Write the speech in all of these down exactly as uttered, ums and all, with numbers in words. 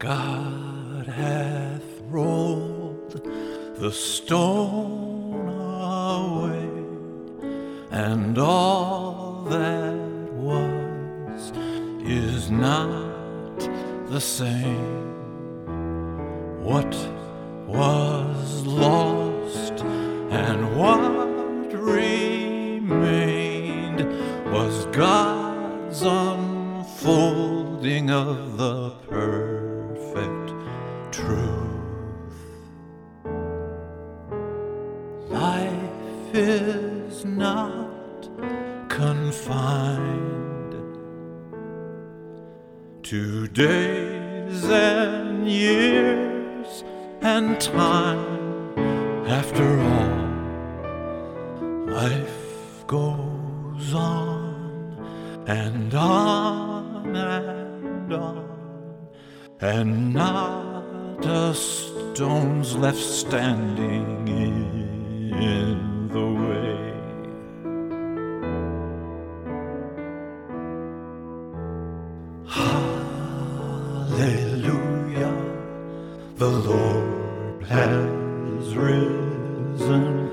God hath rolled the stone away, and all that was is not the same. What was lost and what remained was God's unfolding of the perfect truth. Life is not confined to days and years and time. After all, life goes on and on and on, and not a stone's left standing in the way. Hallelujah, the Lord has risen.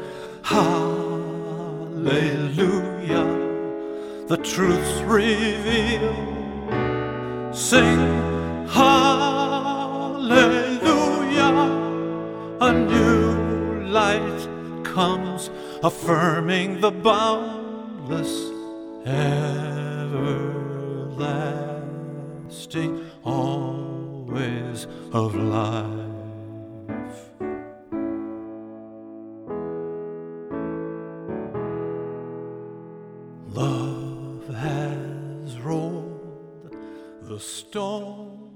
Hallelujah, the truth's revealed. Sing hallelujah, a new light comes, affirming the boundless, everlasting, always of life. Love has rolled the stone